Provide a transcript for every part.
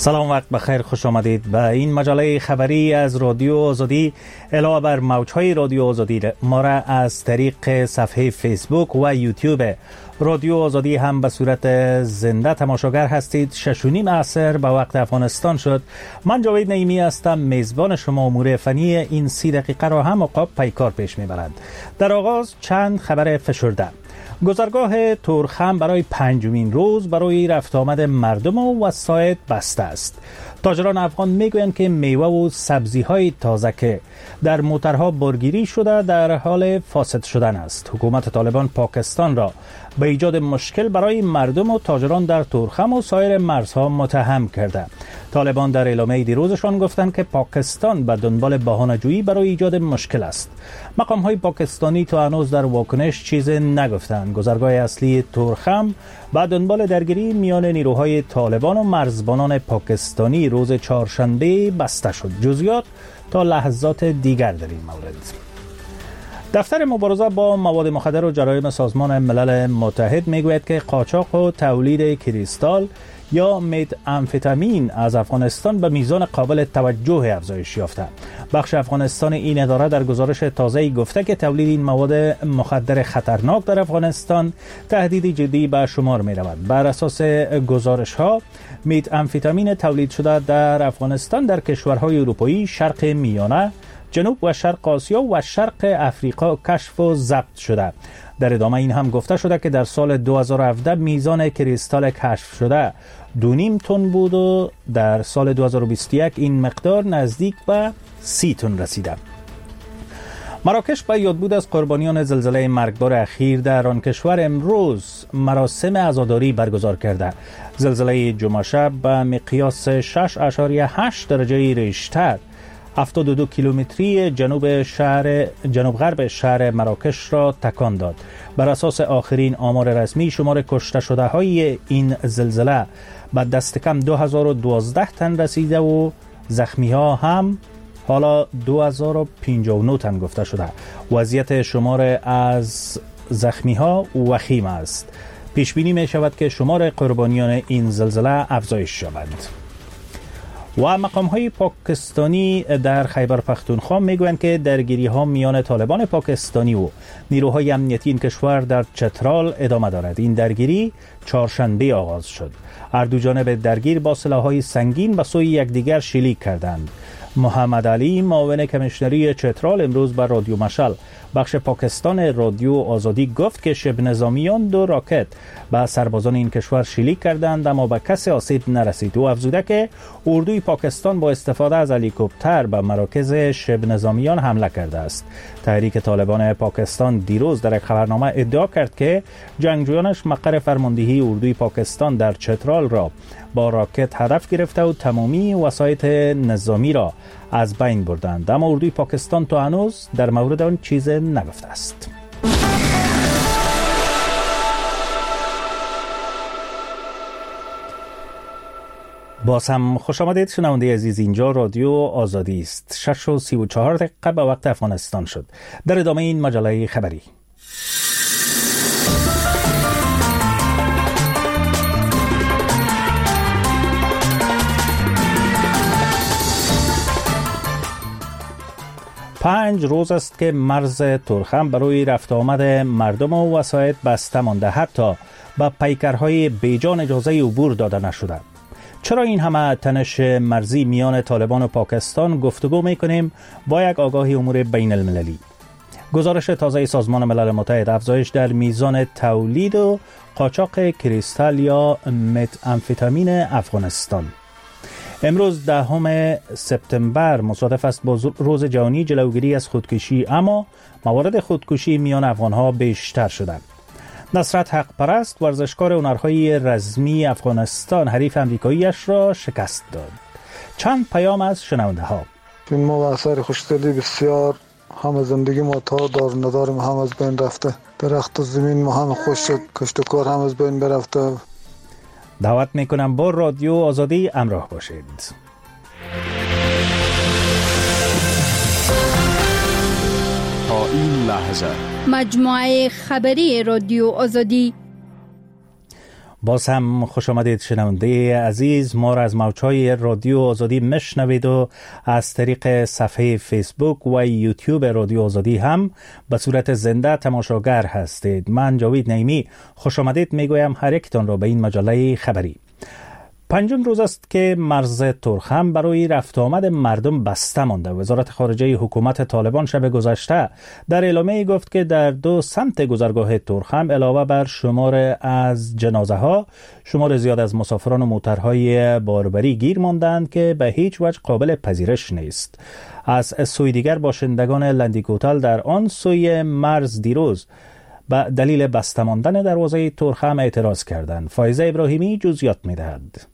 سلام، وقت بخیر، خوش آمدید به این مجله خبری از رادیو آزادی. علاوه بر موجهای رادیو آزادی، ما را از طریق صفحه فیسبوک و یوتیوب رادیو آزادی هم به صورت زنده تماشاگر هستید. 6:30 عصر به وقت افغانستان شد. من جاوید نعیمی هستم، میزبان شما. امور فنی این 30 دقیقه را هم عقاب پیکار پیش میبرند. در آغاز چند خبر فشرده. گذرگاه تورخم برای 5مین روز برای رفت آمد مردم و وسایط بسته است. تاجران افغان میگویند که میوه و سبزی‌های تازه که در موترها بارگیری شده در حال فاسد شدن است. حکومت طالبان پاکستان را به ایجاد مشکل برای مردم و تاجران در تورخم و سایر مرزها متهم کرده. طالبان در اعلامیه دیروزشان گفتند که پاکستان به دنبال بهانه‌جویی برای ایجاد مشکل است. مقام‌های پاکستانی تا هنوز در واکنش چیزی نگفتند. گذرگاه اصلی تورخم به دنبال درگیری میان نیروهای طالبان و مرزبانان پاکستانی روز چهارشنبه بسته شد. جزئیات تا لحظات دیگر در این مورد. دفتر مبارزه با مواد مخدر و جرایم سازمان ملل متحد میگوید که قاچاق و تولید کریستال یا متامفتامین از افغانستان به میزان قابل توجه افزایش یافته. بخش افغانستان این اداره در گزارش تازه‌ای گفته که تولید این مواد مخدر خطرناک در افغانستان تهدیدی جدی به شمار می رود. بر اساس گزارش‌ها، متامفتامین تولید شده در افغانستان در کشورهای اروپایی، شرق میانه، جنوب و شرق آسیا و شرق افریقا کشف و ضبط شده. در ادامه این هم گفته شده که در سال 2017 میزان کریستال کشف شده 2.5 تن بود و در سال 2021 این مقدار نزدیک به 30 تن رسیده. مراکش به یادبود از قربانیان زلزله مرگبار اخیر در آن کشور امروز مراسم عزاداری برگزار کرده. زلزله جمعه شب به مقیاس 6.8 درجه ریشتر 72 کیلومتری جنوب غرب شهر مراکش را تکان داد. بر اساس آخرین آمار رسمی، شمار کشته شده های این زلزله به دست کم 2012 تن رسیده و زخمی ها هم حالا 2059 تن گفته شده. وضعیت شمار از زخمی ها وخیم است. پیش بینی می شود که شمار قربانیان این زلزله افزایش یابد. و مقام‌های پاکستانی در خیبر پختونخوا میگویند که درگیری‌ها میان طالبان پاکستانی و نیروهای امنیتی این کشور در چترال ادامه دارد. این درگیری چهارشنبه آغاز شد. هر دو جانب درگیر با سلاح‌های سنگین به سوی یکدیگر شلیک کردند. محمد علی، معاون کمیشنری چترال، امروز بر رادیو مشعل بخش پاکستان رادیو آزادی گفت که شبه نظامیان 2 راکت به سربازان این کشور شلیک کردند اما به کسی آسیب نرسید. او افزوده که اردوی پاکستان با استفاده از هلیکوپتر به مراکز شبه نظامیان حمله کرده است. تحریک طالبان پاکستان دیروز در یک خبرنامه ادعا کرد که جنگجویانش مقر فرماندهی اردوی پاکستان در چترال را با راکت هدف گرفته و تمامی وسایط نظامی را از بین بردند. اما اردوی پاکستان تا هنوز در مورد آن چیز نگفته است. باز هم خوش آمدید شنونده عزیز. اینجا رادیو آزادی است. 6:34 دقیقه به وقت افغانستان شد. در ادامه این مجله خبری. پنج روز است که مرز تورخم برای رفت آمد مردم و وسایط بسته مانده. حتی به پیکرهای بیجان اجازه عبور داده نشده. چرا این همه تنش مرزی میان طالبان و پاکستان؟ گفتگو میکنیم با یک آگاهی امور بین المللی. گزارش تازه سازمان ملل متحد: افزایش در میزان تولید و قاچاق کریستال یا متامفتامین افغانستان. امروز 10 سپتامبر مصادف است با روز جهانی جلوگیری از خودکشی، اما موارد خودکشی میان افغانها بیشتر شده. نصرت حق پرست، ورزشکار هنرهای رزمی افغانستان، حریف امریکاییش را شکست داد. چند پیام از شنونده ها. این ما اثر خوشدلی بسیار، همه زندگی ما تا دار ندار ما هم از بین رفته. درخت و زمین ما هم خوش شد، کشت و کار هم از بین برفته. دعوت میکنم با رادیو آزادی همراه باشید. تا این لحظه مجموعه خبری رادیو آزادی. باز هم خوش آمدید شنونده عزیز. ما را از موج‌های رادیو آزادی میشنوید و از طریق صفحه فیسبوک و یوتیوب رادیو آزادی هم به صورت زنده تماشاگر هستید. من جاوید نعیمی خوش آمدید میگویم هر یکتان را به این مجله خبری. پنجم روز است که مرز تورخم برای رفت آمد مردم بسته مانده. وزارت خارجه حکومت طالبان شب گذشته در اعلامیه گفت که در 2 سمت گذرگاه تورخم علاوه بر شمار از جنازه ها، شمار زیاد از مسافران و موترهای باربری گیر ماندند که به هیچ وجه قابل پذیرش نیست. از سوی دیگر باشندگان لندیکوتل در آن سوی مرز دیروز به دلیل بسته ماندن دروازه تورخم اعتراض کردند. فایزه ابراهیمی جزئیات می‌دهد.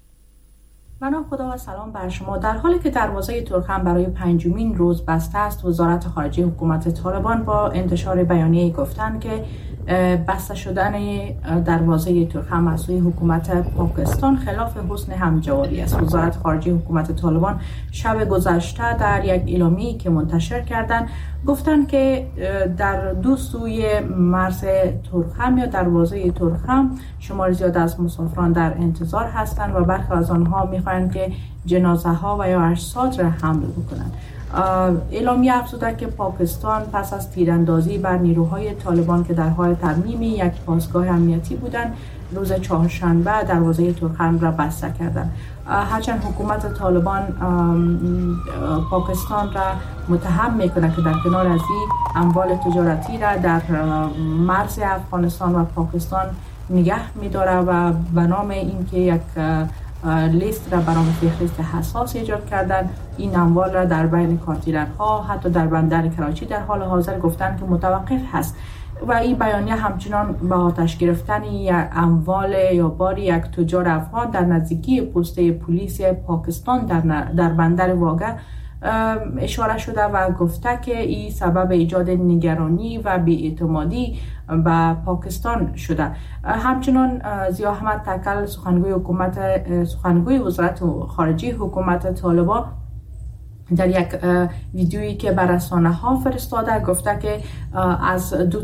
به نام خدا و سلام بر شما. در حالی که دروازه تورخم برای 5مین روز بسته است، وزارت خارجه حکومت طالبان با انتشار بیانیه‌ای گفتند که بسته شدن دروازه تورخم از سوی حکومت پاکستان خلاف حسن همجواری است. وزارت خارجه حکومت طالبان شب گذشته در یک اعلامیه‌ای که منتشر کردند گفتند که در 2 سوی مرز تورخم یا دروازه تورخم شمار زیاد از مسافران در انتظار هستند و برخی از آنها می‌خواهند که جنازه ها و یا اجساد را حمل بکنند. اعلامیه افزوده که پاکستان پس از تیراندازی بر نیروهای طالبان که در حال ترمیم یک پاسگاه امنیتی بودند، روز چهارشنبه دروازه تورخم را بسته کردند. هرچند حکومت طالبان پاکستان را متهم میکنه که در کنار از این اموال تجارتی را در مرز افغانستان و پاکستان نگه میداره و به نام اینکه یک لیست را برای فهرست حساس ایجاد کردن، این اموال را در بین کارتیرها حتی در بندر کراچی در حال حاضر گفتن که متوقف هست و این بیانیه همچنان به آتش گرفتن اموال یا بار یک تجار افغان در نزدیکی پست پلیس پاکستان در بندر واگه اشاره شده و گفته که این سبب ایجاد نگرانی و بی‌اعتمادی به پاکستان شده. همچنان ضیا احمد تکل سخنگوی وزارت خارجه حکومت طالبان در یک ویدیویی که بر رسانه ها فرستاده گفته که از دو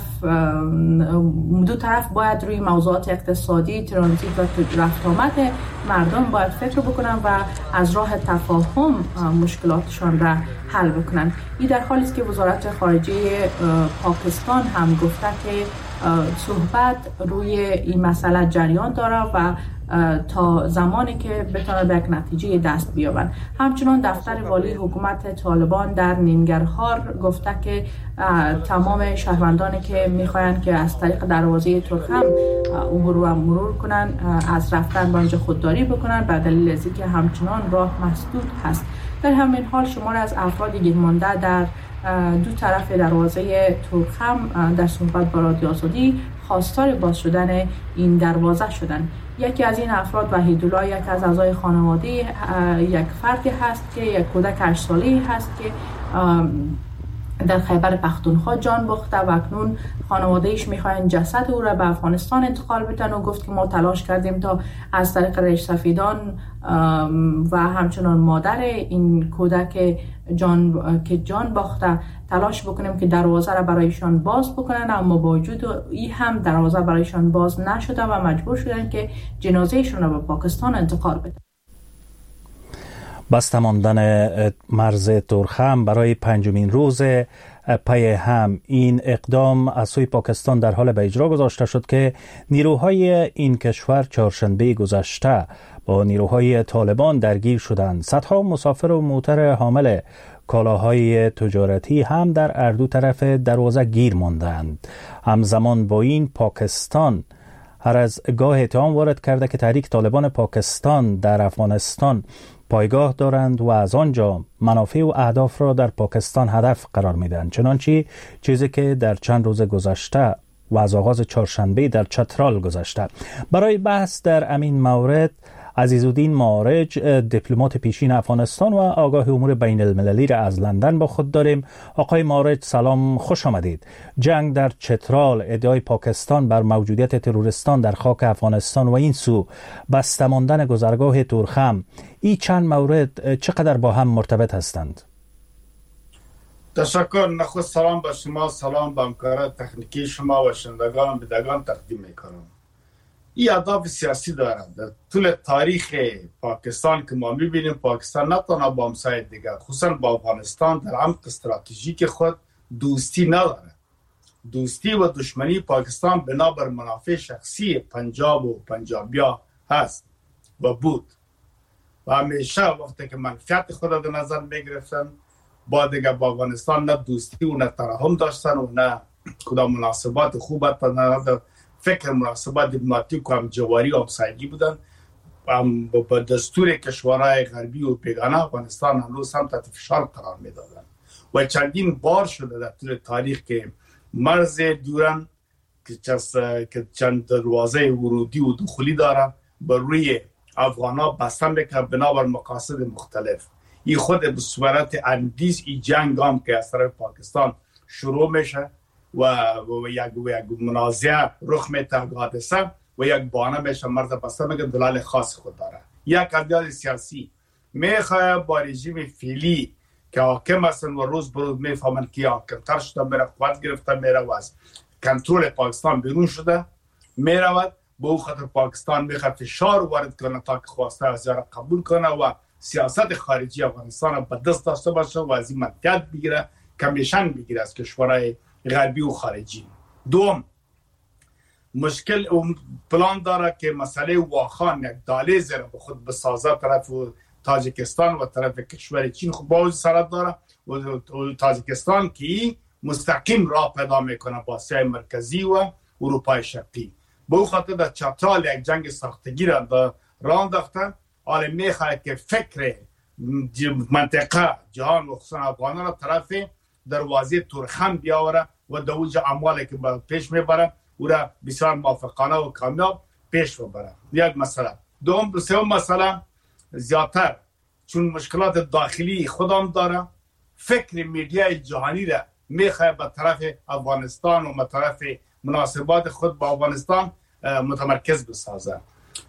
طرف باید روی موضوعات اقتصادی، ترانزیت و رفت آمد مردم باید فکر بکنن و از راه تفاهم مشکلاتشان را حل بکنن. این در حالی است که وزارت خارجه پاکستان هم گفته که صحبت روی این مسئله جریان داره و تا زمانی که بتونه به یک نتیجه دست بیابند. همچنان دفتر والی حکومت طالبان در ننگرهار گفته که تمام شهروندانی که میخواین که از طریق دروازه تورخم عبور و مرور کنن از رفتن به آنجا خودداری بکنن به دلیل از اینکه همچنان راه مسدود هست. در همین حال شمار از افراد گیرمانده در 2 طرف دروازه تورخم در صحبت با رادیو آزادی خواستار باز شدن این دروازه شدند. یکی از این افراد وحیدالله، یک از اعضای خانواده یک فردی هست که یک کودک 8 ساله‌ای هست که در خیبر پختونخوا جان باخته و اکنون خانواده‌اش میخواین جسد او را به افغانستان انتقال بدن و گفت که ما تلاش کردیم تا از طریق ریش سفیدان و همچنان مادر این کودک جان باخته تلاش بکنیم که دروازه را برایشان باز بکنن، اما با وجود این هم دروازه برایشان باز نشده و مجبور شدن که جنازهشون را به پاکستان انتقال بدن. بسته ماندن مرز تورخم برای 5مین روز پی هم این اقدام از سوی پاکستان در حال به اجرا گذاشته شد که نیروهای این کشور چهارشنبه گذشته با نیروهای طالبان درگیر شدند. صدها مسافر و موتر حامل کالاهای تجارتی هم در هر 2 طرف دروازه گیر ماندند. همزمان با این پاکستان هر از گاه اتهام وارد کرده که تحریک طالبان پاکستان در افغانستان پایگاه دارند و از آنجا منافع و اهداف را در پاکستان هدف قرار میدن، چنانچه چیزی که در چند روز گذشته و از آغاز چهارشنبه در چترال گذشته. برای بحث در امین مورد عزیزالدین معارج، دیپلمات پیشین افغانستان و آگاه امور بین المللی را از لندن با خود داریم. آقای معارج سلام، خوش آمدید. جنگ در چترال، ادعای پاکستان بر موجودیت تروریستان در خاک افغانستان و این سو بسته ماندن گذرگاه تورخم، این چند مورد چقدر با هم مرتبط هستند؟ تشکر. نخست سلام به شما، سلام به همکاران تکنیکی شما و شنوندگان بدگان تقدیم میکنم. این اهداف سیاسی دارند. در طول تاریخ پاکستان که ما میبینیم پاکستان نه تنها با همسایه دیگر خصوصا با افغانستان در عمق استراتژیک خود دوستی نداره. دوستی و دشمنی پاکستان بنابر منافع شخصی پنجاب و پنجابیا هست و بود و همیشه وقتی که منفعت خود در نظر میگرفتن با دیگه با افغانستان نه دوستی و نه ترحم داشتن و نه کدام مناسبات خوب نه فکر مناسبات دیپلماتیک و همجواری و همسایگی بودن. با دستور کشورهای غربی و بیگانه افغانستان هنوز هم تحت فشار قرار میدادن و چندین بار شده در طول تاریخ که مرز دیورند که چند دروازه ورودی و دخولی داره بر روی افغانا بسته میکنه بنابر مقاصد مختلف. این خود به صورت اندیز ای جنگ هم که از طرف پاکستان شروع میشه و یک منازعه رخ میده حادثه و یک بانه میشه مرز بسته میکنه دلال خاص خود داره. یک عدالت سیاسی میخواه با رژیم فعلی که حاکم هستن و روز به روز میفهمن که حاکمتر شده میره قوت گرفته میره و از کنترل پاکستان بیرون شده میرود. به او خاطر پاکستان میخواد فشار وارد کنه تا که خواسته از را قبول کنه و سیاست خارجی افغانستان به دست داشته باشه و از این منطقه بگیره کمیشن بگیره از کشورهای غربی و خارجی. دوم مشکل پلان داره که مسئله واخان یک دهلیز را به خود بسازه طرف تاجیکستان و طرف کشور چین. خب باوجود سرحد داره و تاجیکستان که مستقیم راه پیدا میکنه با آسیای مرکزی و اروپای شرقی. به او خاطر در چترال یک جنگ ساختگی را راه انداخته. حالا میخواد که فکر منطقه جهان و خصوصا افغانان را طرف دروازه تورخم بیاوره و دوج اموالی که پیش میبره او را بسیار موفقانه و کامیاب پیش ببره. یک مسئله. سوم مسئله زیادتر چون مشکلات داخلی خودم داره فکر میدیای جهانی را میخواد به طرف افغانستان و به طرف مناسبات خود با افغانستان متمرکز بسازه.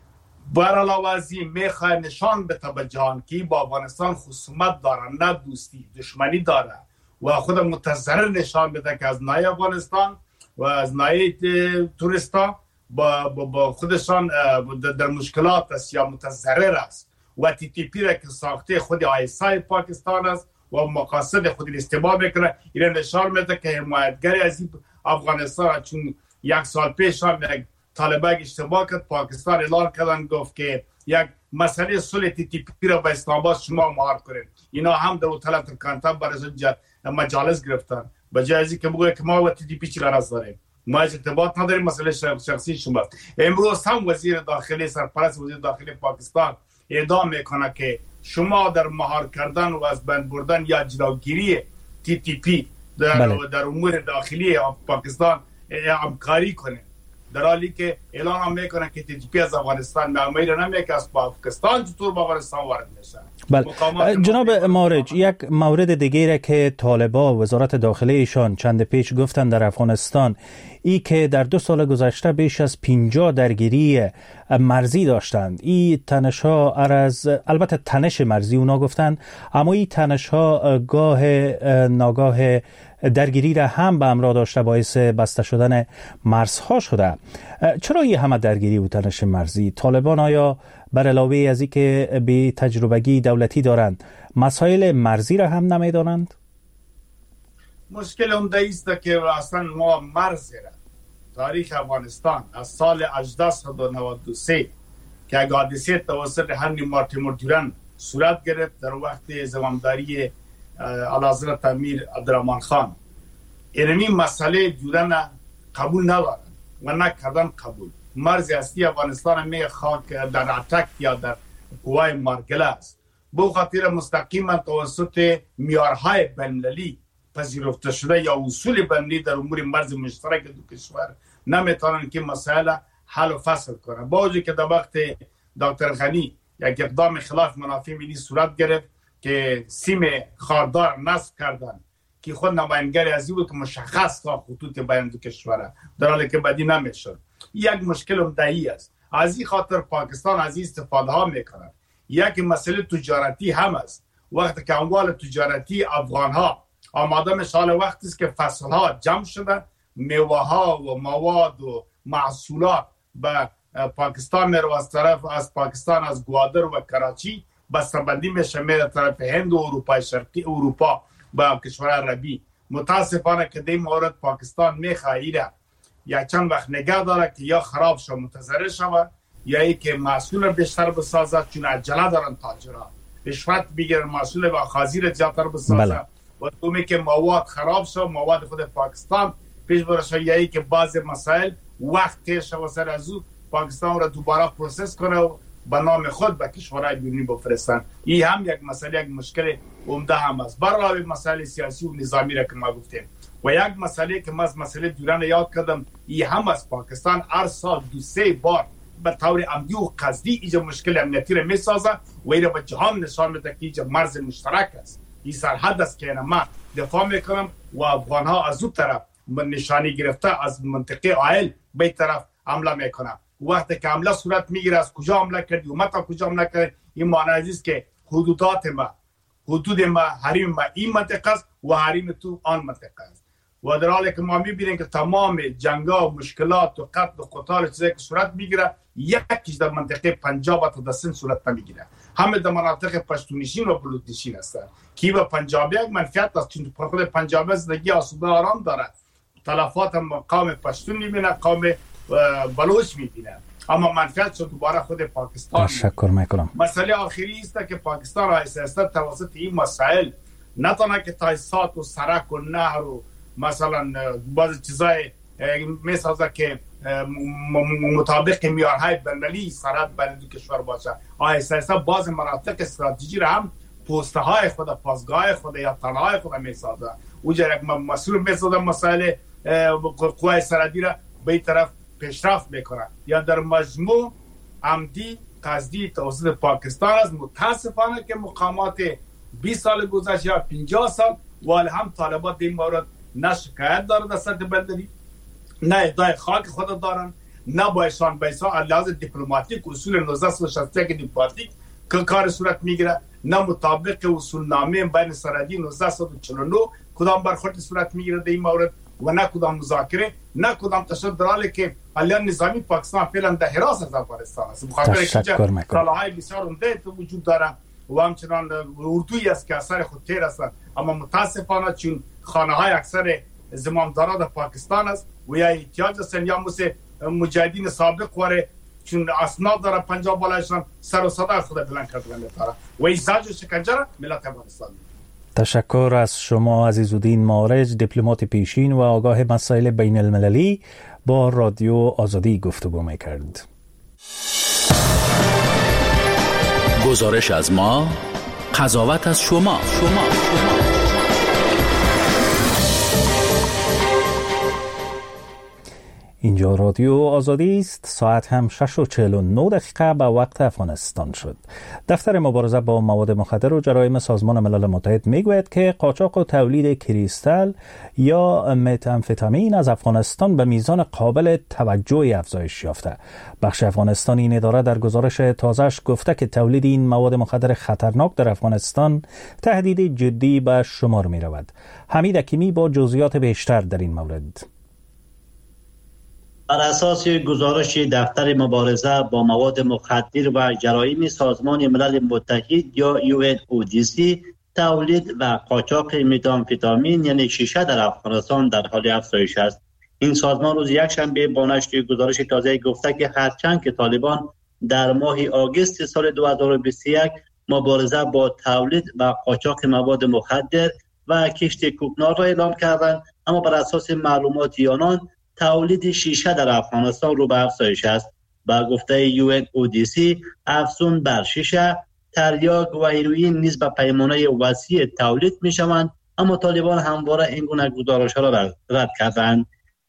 بر علاوه از این میخواد نشان بده به جهان که با افغانستان خصومت داره نه دوستی دشمنی داره و خود متضرر نشان بده که از نای افغانستان و از نای توریستا با خودشان در مشکلات است یا متضرر است و تی تی پی را که ساخته خود آیسای پاکستان است و مقاصد خود استعمال میکنه. این نشان میده که حمایتگری از افغانستان چون یک سال پیش هم یک طالبان اشتباه کرد پاکستان اعلان کردن گفت که یک مسئله صلح تی تی پی را به اسلام آباد شما مهار کنید. اینا هم در طرف کانتاب برای مجالس گرفتن بجای از اینکه بگه که ما و تی تی پی چی غرض داریم ما ارتباط نداریم مسئله شخصی شما. امروز هم وزیر داخلی سرپرست وزیر داخلی پاکستان اعلام میکنه که شما در مهار کردن و از بند بردن یا جلوگیری تی تی پی در امور داخلی پاکستان همکاری کنه، در حالی که اعلان هم میکنه که تی تی پی از افغانستان معمولی نمیه که از پاکستان چطور به افغانستان وارد میشه. بله. جناب مارج، یک مورد دیگه که طالبان وزارت داخلی ایشان چند پیش گفتن در افغانستان ای که در 2 سال گذشته بیش از 50 درگیری مرزی داشتند. این تنش ها البته تنش مرزی اونا گفتن، اما این تنش ها ناگاه درگیری را هم به همراه داشته باعث بسته شدن مرزها شده. چرا این همه درگیری و تنش مرزی؟ طالبان آیا بر علاوه از این که به تجربگی دولتی دارند مسائل مرزی را هم نمیدانند؟ مشکل عمده است که اصلا ما مرز را تاریخ افغانستان از سال 1893 که حادثه توسط هنری مارتین دیورند صورت گرفت در وقت زمامداری اعلیحضرت امیر عبدالرحمن خان، اینمی مسئله دیورند قبول ندارند و نکردن قبول. مرز اصلی افغانستان می خاک در اتک یا در قوای مارگله است. به خاطر مستقیما توسط معیارهای بین‌المللی پذیرفته شده یا اصول بین‌المللی در امور مرز مشترک دو کشور نمیتونن که مسائل حل و فصل کنن. با وجود که در وقت دکتر غنی یک اقدام خلاف منافع ملی صورت گرفت که سیم خاردار نصب کردن که خود نمایندگی از این بود که مشخص تا خطوط بین دو کشور، در حالی که بدی نمیشد. یک مشکل عمده‌ای است. از این خاطر پاکستان از این استفاده ها میکنه. یک مسئله تجارتی هم است. وقتی که اموال تجارتی افغان ها آماده میشه، وقتی است که فصل ها جمع شده، میوه ها و مواد و محصولات به پاکستان میره از طرف از پاکستان از گوادر و کراچی بسته‌بندی میشه میره طرف هند و اروپای شرقی اروپا با کشورهای عربی. متاسفانه که در این مورد پاکستان میخواهد یا چند وقت نگه داره که یا خراب شو متضرر شود یا ای که محصول بیشتر بسازد، چون عجله دارن تاجرها رشوت بگیرن محصول و خازی زیادتر بسازد و دومی که مواد خراب شو مواد خود پاکستان پیش برشه یا ای که بعض مسائل وقت تیر شو سر از او پاکستان را دوباره پروسس کنه و به نام خود به کشورهای بیرونی بفرستن. این هم یک مسئله، یک مشکل عمده هم است. برای مسائل سیاسی و نظامی را که ما گفتیم و یک مسئله که ما از مسئله دوران یاد کردم، این هم از پاکستان هر سال 2-3 بار به طور عمدی و قصدی اینجا مشکل امنیتی را میسازه و این را به جهان نشان میده که اینجا مرز مشترک است، این سرحد است که من دفاع میکنم و افغانها از اون طرف نشانی گرفته از منطقه آیل به طرف حمله میکنم. وقتی که حمله صورت میگیره از کجا حمله کردی و متا کجا حمله کردی، این معنی است که حدود ما حریم ما این منطقه است و حریم تو آن منطقه است. و در حالی که ما میبینیم که تمام جنگا و مشکلات و قتل و قتال چیزایی که صورت میگیره یکیش در منطقه پنجاب و تا سند صورت نمیگیره، همه در مناطق پشتونشین و بلوچستان هستند که به پنجابی یک منفعت است، چون خود پنجابی زندگی آسوده آرام داره، تلفات هم قوم پشتون میبینه قوم بلوچ میبینه، اما منفعت شد دوباره خود پاکستان. تشکر میکنم. مسئله آخری است که پاکستان را سیاست توسط این مسائل نتونه که تاسیسات و سرک و نهر و مثلا بعض چیزای میسازه که مطابق معیارهای بین‌المللی سرحد بین دو کشور باشه. سیاست بعض مناطق استراتژی را هم پوسته های خود، پاسگاه خود یا تنهای خود میسازه. اونجا یک مسئول میسازه مسائل قوای سرحدی را به این طرف پیشرفت میکنه. یا در مجموع عمدی قصدی توسط پاکستان است. متاسفانه که مقامات 20 سال گذشته یا 50 سال ولی هم طالبات این مورد نه شکایت داره در سطح بندری، نه ادعای خاک خود دارن، نه بایشان بیسا لحاظ دیپلماتیک اصول 1961 دیپلماتیک که کار صورت میگیره، نه مطابق اصول نامه بین سرحدی 1949 کدام برخورد صورت میگیره در این مورد و نه کدام مذاکره، نه کدام تشدد، در حالی که علیان نظامی پاکستان فعلا در حراس از افغانستان است. بخاطر اینکه کالاهای بسیار عمده وجود داره و همچنان اردویی است که اثر خود تیر است، اما متاسفانه چون خانه های اکثر زمامداران در پاکستان است و یا احتیاج هستن یا مثل مجاهدین سابق وره چون اسناد داره پنجاب بالایشان سر و صدا خود بلند کردن داره و ایزاج و شکنجه را ملت افغانستان. تشکر از شما عزیزالدین مارج، دیپلمات پیشین و آگاه مسائل بین المللی، با رادیو آزادی گفتگو میکرد. گزارش از ما، قضاوت از شما. اینجا رادیو آزادی است. ساعت هم 6:49 به وقت افغانستان شد. دفتر مبارزه با مواد مخدر و جرایم سازمان ملل متحد میگوید که قاچاق و تولید کریستال یا متامفتامین از افغانستان به میزان قابل توجهی افزایش یافته. بخش افغانستانی این اداره در گزارش تازه‌اش گفته که تولید این مواد مخدر خطرناک در افغانستان تهدید جدی به شمار می رود. حمید حکیمی با جزئیات بیشتر در این مورد. بر اساس گزارش دفتر مبارزه با مواد مخدر و جرایم سازمان ملل متحد یا UNODC، تولید و قاچاق متامفتامین یعنی شیشه در افغانستان در حال افزایش است. این سازمان روز یکشنبه با نشر گزارش تازه گفته که هرچند که طالبان در ماه آگوست سال 2021 مبارزه با تولید و قاچاق مواد مخدر و کشت کوکنار را اعلام کردند، اما بر اساس معلومات آنان تولید شیشه در افغانستان رو به افزایش است. با گفته UNODC، افزون بر شیشه، تریاک و هیروئین نیز به پیمانه وسیع تولید می شوند، اما طالبان همواره این گونه گزارش‌ها را رد کردند.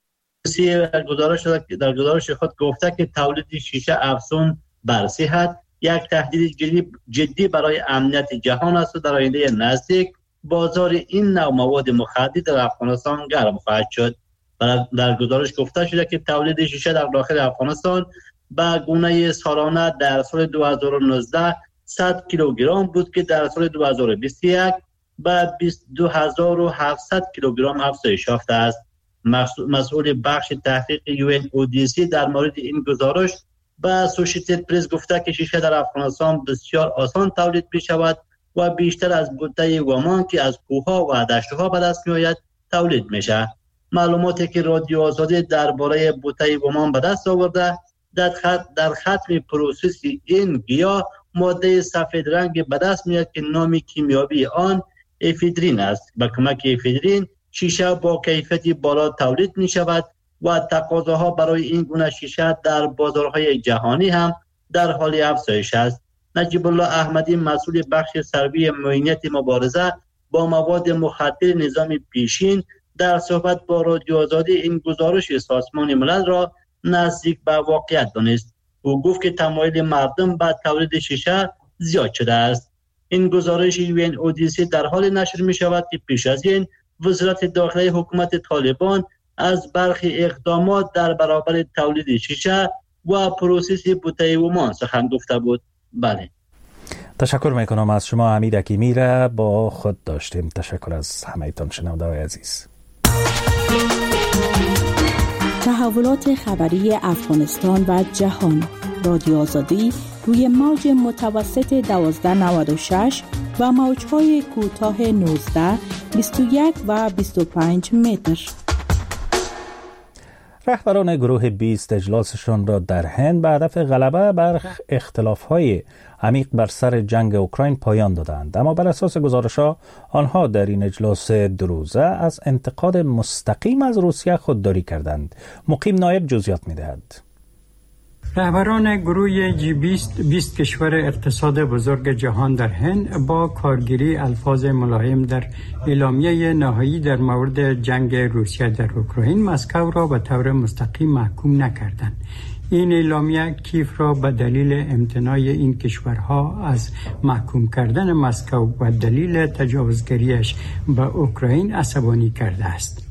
در گزارش خود گفته که تولید شیشه افزون بر صحت یک تهدید جدی برای امنیت جهان است و در آینده نزدیک بازار این نوع مواد مخدر در افغانستان گرم خواهد شد. در گزارش گفته شده که تولید شیشه در داخل افغانستان به گونه سالانه در سال 2019 100 کیلوگرم بود که در سال 2021 به 22700 کیلوگرم افزایش یافته است. مسئول بخش تحقیق UNODC در مورد این گزارش به اسوشیتد پرس گفته که شیشه در افغانستان بسیار آسان تولید می شود و بیشتر از بوته ومان که از کوهها و دشتها به دست می آید تولید می شود. معلوماتی که رادیو آزادی درباره بوته ومان به دست آورده در ختم پروسس این گیاه ماده سفید رنگ به دست میاد که نام کیمیایی آن افیدرین است. با کمک افیدرین شیشه با کیفیت بالا تولید می شود و تقاضاها برای این گونه شیشه در بازارهای جهانی هم در حال افزایش است. نجیب الله احمدی مسئول بخش سروی معینیت مبارزه با مواد مخدر نظام پیشین در صحبت با رادیو آزادی این گزارش سازمان ملل را نزدیک به واقعیت دانست. او گفت که تمایل مردم به تولید شیشه زیاد شده است. این گزارش UNODC در حال نشر می شود که پیش از این وزارت داخلی حکومت طالبان از برخی اقدامات در برابر تولید شیشه و پروسس بوته ومان سخن گفته بود. بله. تشکر میکنم از شما حمید حکیمی را با خود داشتیم. تشکر از همه‌تان شنونده‌های عزیز. تحولات خبری افغانستان و جهان. رادیو آزادی روی موج متوسط 1296 و موج‌های کوتاه 19، 21 و 25 متر. رهبران گروه 20 اجلاسشان را در هند به هدف غلبه بر اختلاف‌های عمیق بر سر جنگ اوکراین پایان دادند، اما بر اساس گزارش‌ها آنها در این اجلاس دو روزه از انتقاد مستقیم از روسیه خودداری کردند. مقیم نایب جزئیات می‌دهد. رهبران گروه G20 20 کشور اقتصاد بزرگ جهان در هند با کارگیری الفاظ ملایم در اعلامیه نهایی در مورد جنگ روسیه در اوکراین مسکو را به طور مستقیم محکوم نکردند. این اعلامیه کیف را به دلیل امتناع این کشورها از محکوم کردن مسکو و دلیل تجاوزگریش به اوکراین عصبانی کرده است.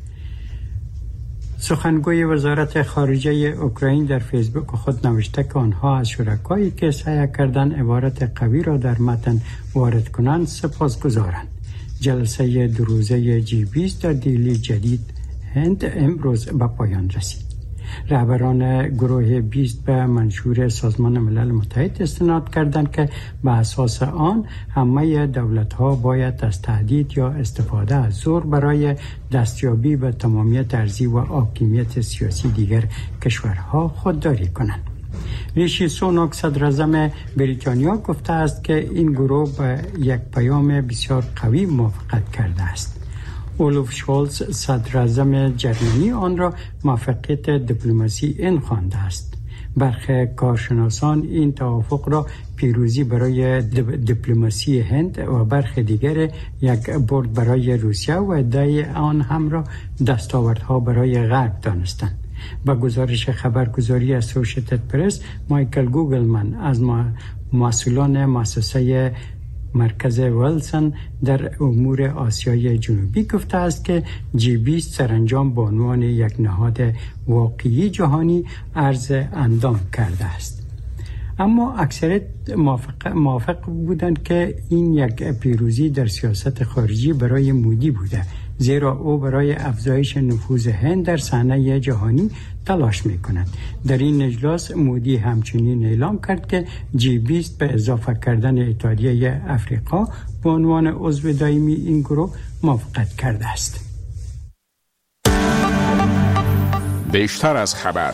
سخنگوی وزارت خارجه اوکراین در فیسبوک خود نوشته که آنها از شرکایی که سعی کردند عبارت قوی را در متن وارد کنند سپاسگزارند. جلسه دو روزه G20 در دهلی جدید هند امروز به پایان رسید. رهبران گروه 20 به منشور سازمان ملل متحد استناد کردند که به اساس آن همه دولت‌ها باید از تهدید یا استفاده از زور برای دستیابی به تمامیت ارضی و حاکمیت سیاسی دیگر کشورها خودداری کنند. ریشی سوناک صدراعظم بریتانیا گفته است که این گروه به یک پیام بسیار قوی موافقت کرده است. اولوف شولز صدراعظم جرمنی آن را موفقیت دیپلماسی خوانده است. برخی کارشناسان این توافق را پیروزی برای دیپلماسی هند و برخی دیگر یک برد برای روسیه و ادعای آن هم را دستاوردها برای غرب دانستند. با گزارش خبرگزاری اسوشیتد پرس، مایکل گوگلمن از مسئولان مؤسسه مرکز ویلسون در امور آسیای جنوبی گفته است که G20 سرانجام به عنوان یک نهاد واقعی جهانی عرض اندام کرده است. اما اکثریت موافق بودند که این یک پیروزی در سیاست خارجی برای مودی بوده، زیرا او برای افزایش نفوذ هند در صحنه جهانی تلاش می‌کند. در این اجلاس مودی همچنین اعلام کرد که G20 به اضافه کردن اتحادیه افریقا به عنوان عضو دائمی این گروه موافقت کرده است. بیشتر از خبر.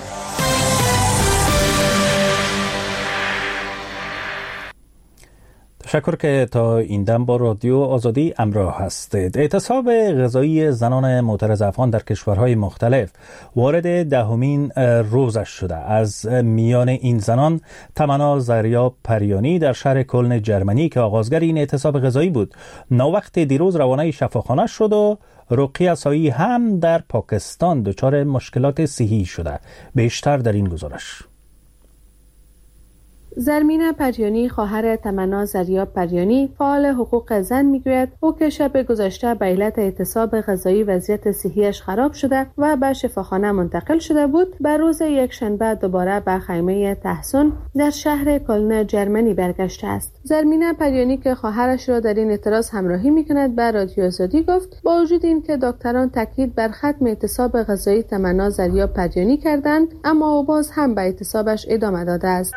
تشکر که تا این دم با رادیو آزادی همراه هستید. اعتصاب غذایی زنان معترض افغان در کشورهای مختلف وارد 10مین روزش شده. از میان این زنان تمنا زریاب پریانی در شهر کلن جرمنی که آغازگر این اعتصاب غذایی بود ناوقت دیروز روانه شفاخانه شد و رقیه سایی هم در پاکستان دچار مشکلات صحی شده. بیشتر در این گزارش. زرمینه پریانی خواهر تمنا زریاب پریانی فعال حقوق زن میگوید او که شب گذشته به علت اعتصاب غذایی وضعیت صحیش خراب شده و به شفاخانه منتقل شده بود، به روز یکشنبه دوباره به خیمه تحسن در شهر کلن جرمنی برگشته است. زرمینه پریانی که خواهرش را در این اعتراض همراهی میکند به رادیو آزادی گفت با وجود این که دکتران تاکید بر ختم اعتصاب غذایی تمنا زریاب پریانی کردند، اما او باز هم به اعتصابش ادامه داده است.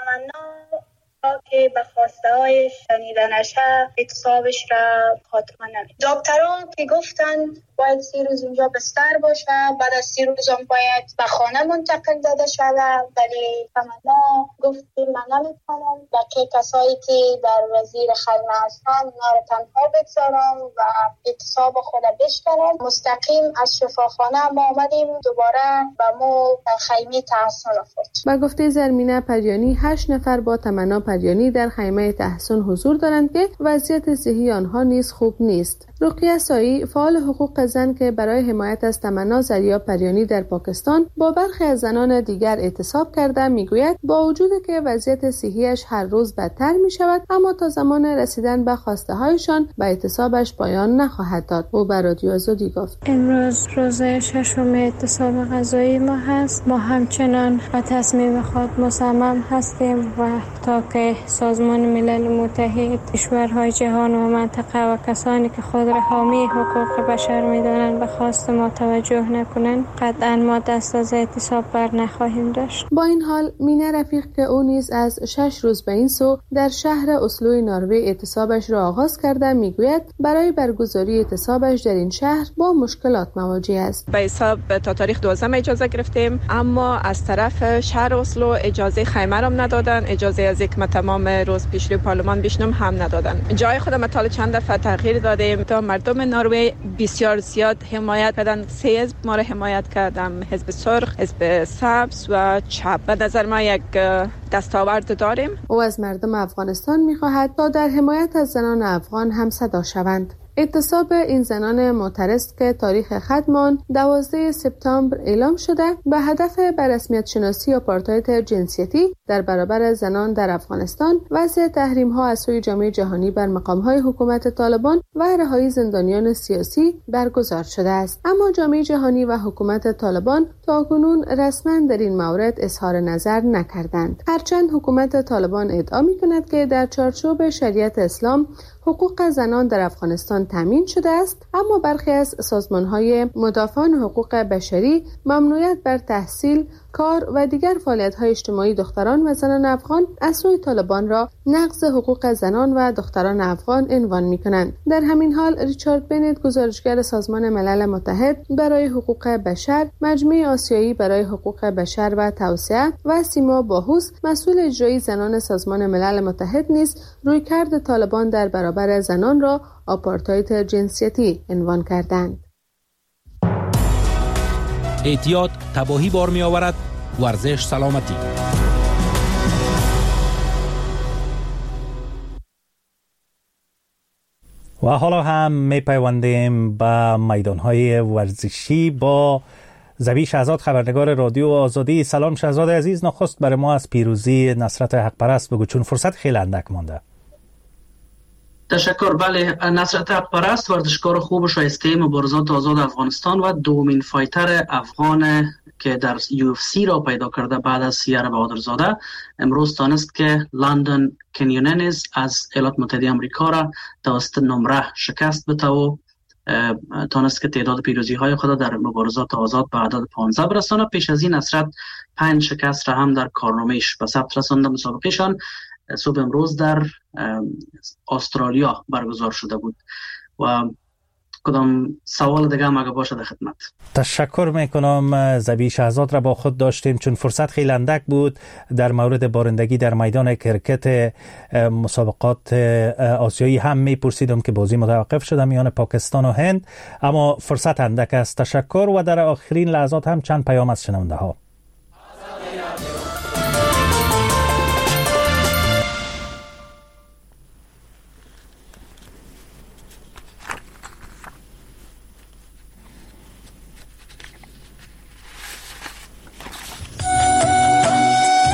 که به خواسته های شنیدنش اعتصابش را خاتمه نمید. دکتران که گفتن باید 30 روز اینجا بستر باشه، بعد از 30 روز هم باید به خانه منتقل داده شود، ولی تمنا گفت که من نمیتونم بقیه کسایی که در وزیر خیمه هستن اونا را تنها بگذارم و اعتصاب خود بشکنم. مستقیم از شفاخانه ما آمدیم دوباره به مو خیمه تحسن رفت. با گفته زرمینه پریانی 8 نفر با تمنا پریانی در خیمه تحسن حضور دارند که وضعیت صحی آنها نیز خوب نیست. رقیه سایی فعال حقوق زن که برای حمایت از تمنا زریاب پریانی در پاکستان با برخی از زنان دیگر اعتصاب کرده میگوید با وجود که وضعیت صحیش هر روز بدتر می شود، اما تا زمان رسیدن به خواسته هایشان به اعتصابش پایان نخواهد داد. او به رادیو آزادی گفت امروز روز 6 اعتصاب غذایی ما هست. ما همچنان به تصمیم خود مصمم هستیم و تا که سازمان ملل متحد، کشورهای جهان و منطقه و کسانی که خود را حامی حقوق بشر می‌دانند به خواست ما توجه نکنند، قطعاً ما دست از اعتصاب بر نخواهیم داشت. با این حال مینه رفیق که او نیز از 6 روز به این سو در شهر اسلو نروژ اعتصابش را آغاز کرده میگوید برای برگزاری اعتصابش در این شهر با مشکلات مواجه است. به حساب تا تاریخ 12 اجازه گرفتیم، اما از طرف شهر اسلو اجازه خیمه را ندادن، اجازه از یک تمام روز پیش روی پارلمان بشنم هم ندادن. جای خودم تا چند دفعه تغییر دادیم تا مردم نروژ بسیار زیاد حمایت کردن. 3 حزب ما را حمایت کردم، حزب سرخ، حزب سبز و چپ. به نظر ما یک دستاورد داریم. او از مردم افغانستان می‌خواهد تا در حمایت از زنان افغان هم صدا شوند. اعتصاب این زنان معترض که تاریخ ختم 12 سپتامبر اعلام شده به هدف به رسمیت شناسی آپارتاید جنسیتی در برابر زنان در افغانستان، وضع تحریم‌ها از سوی جامعه جهانی بر مقام‌های حکومت طالبان و رهایی زندانیان سیاسی برگزار شده است. اما جامعه جهانی و حکومت طالبان تاکنون رسما در این مورد اظهار نظر نکردند. هرچند حکومت طالبان ادعا می‌کند که در چارچوب شریعت اسلام حقوق زنان در افغانستان تامین شده است، اما برخی از سازمان‌های مدافعان حقوق بشری ممنوعیت بر تحصیل، کار و دیگر فعالیت‌های اجتماعی دختران و زنان افغان از سوی طالبان را نقض حقوق زنان و دختران افغان عنوان می‌کنند. در همین حال ریچارد بنت، گزارشگر سازمان ملل متحد برای حقوق بشر، مجمع آسیایی برای حقوق بشر و توسعه و سیما باهوس، مسئول اجرایی زنان سازمان ملل متحد نیز رویکرد طالبان در برابر زنان را آپارتاید جنسیتی عنوان کردند. اعتیاد تباهی بار می آورد، ورزش سلامتی. و حالا هم می پیوندیم به میدانهای ورزشی با زبی شهزاد، خبرنگار رادیو آزادی. سلام شهزاد عزیز، نخست برای ما از پیروزی نصرت حق پرست بگو، چون فرصت خیلی اندک مانده. تشکر. بله، نصرت حق پرست ورزشکار خوب و شایسته مبارزات آزاد افغانستان و دومین فایتر افغان که در UFC را پیدا کرده بعد از سیار بهادرزاده، امروز تانست که لندن کنیوننز از ایالات متحده آمریکا را توسط نمره شکست بده و تانست که تعداد پیروزی های خود در مبارزات آزاد به عدد 15 برسانه. پیش از این نصرت 5 شکست را هم در کارنامه‌اش به ثبت رسانده. مسابقهشان صبح امروز در استرالیا برگزار شده بود. و کدام سوال دیگه هم اگه باشه در خدمت. تشکر میکنم. زبی شهزاد را با خود داشتیم چون فرصت خیلی اندک بود. در مورد بارندگی در میدان کرکت مسابقات آسیایی هم میپرسیدم که بازی متوقف شده میان پاکستان و هند، اما فرصت اندک است. تشکر. و در آخرین لحظات هم چند پیام از شنونده ها.